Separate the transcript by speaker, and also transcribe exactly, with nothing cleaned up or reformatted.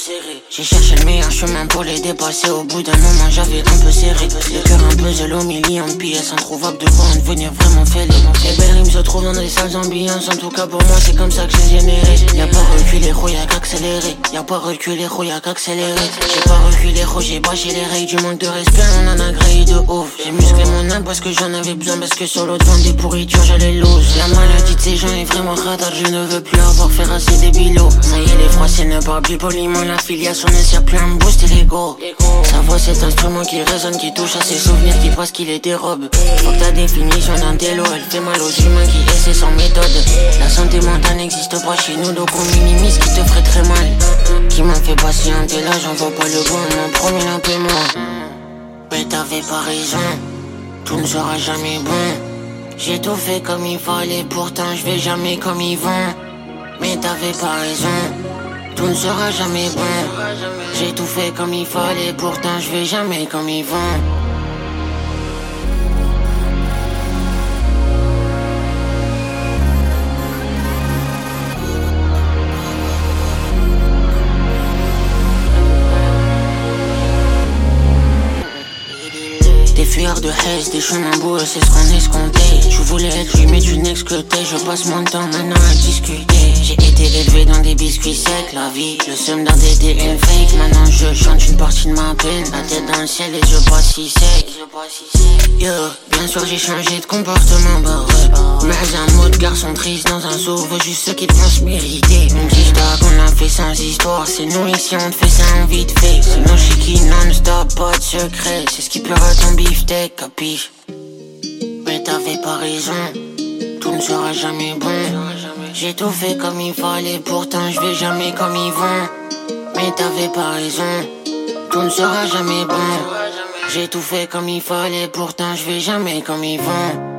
Speaker 1: serré. J'ai cherché le meilleur chemin pour les dépasser. Au bout d'un moment j'avais un peu serré. Le cœur un peu zélo, millions de pièces introuvable de quoi en devenir vraiment fêlé. Les belles rimes se trouvent dans des salles ambiances. En tout cas pour moi c'est comme ça que j'ai généré. Y'a pas reculé, gros y'a qu'accéléré. Y'a pas reculé, gros y'a qu'accéléré. J'ai pas reculé, gros j'ai bâché les règles. Du manque de respect on en a grillé de ouf. J'ai musclé mon âme parce que j'en avais besoin. Parce que sur l'autre vent des pourritures j'allais lose. La maladie de ces gens est vraiment radar. Je ne veux plus avoir faire assez des bilots. Ça y est les français ne parlent plus poliment. La filiation ne sert plus à me booster l'ego. Sa voix c'est instrument qui résonne, qui touche à ses souvenirs, qui passe, qui les dérobe. Faut que ta définition d'un télo, elle fait mal aux humains qui essaient sans méthode. La santé mentale n'existe pas chez nous, donc on minimise ce qui te ferait très mal. Qui m'a fait patienter là, j'en vois pas le bon, on m'en promet un peu moins. Mais t'avais pas raison, tout ne sera jamais bon. J'ai tout fait comme il fallait, pourtant je vais jamais comme ils vont. Mais t'avais pas raison, tout ne sera jamais bon. J'ai tout fait comme il fallait, pourtant je vais jamais comme ils vont. Des fuyards de haisse, des chemins boueux, c'est ce qu'on escomptait. Tu voulais être lui mais tu n'exclutais. Je passe mon temps maintenant à discuter. J'ai été élevé dans des biscuits secs. La vie, le seum d'endetter une fake. Maintenant je chante une partie de ma peine. La tête dans le ciel et je pas si sec. Yo, bien sûr j'ai changé de comportement, bah ouais. Mais un mot de garçon triste dans un zoo. Veux juste ce qu'ils pensent mériter. Même si je qu'on a fait sans histoire. C'est nous ici on te fait ça en vite fait. Sinon je suis qui non-stop, pas de secret. C'est ce qui pleure ton beefsteak, capiche. Mais t'avais pas raison, tout ne sera jamais bon. J'ai tout fait comme il fallait, pourtant je vais jamais comme ils vont. Mais t'avais pas raison, tout ne sera jamais bon. J'ai tout fait comme il fallait, pourtant je vais jamais comme ils vont.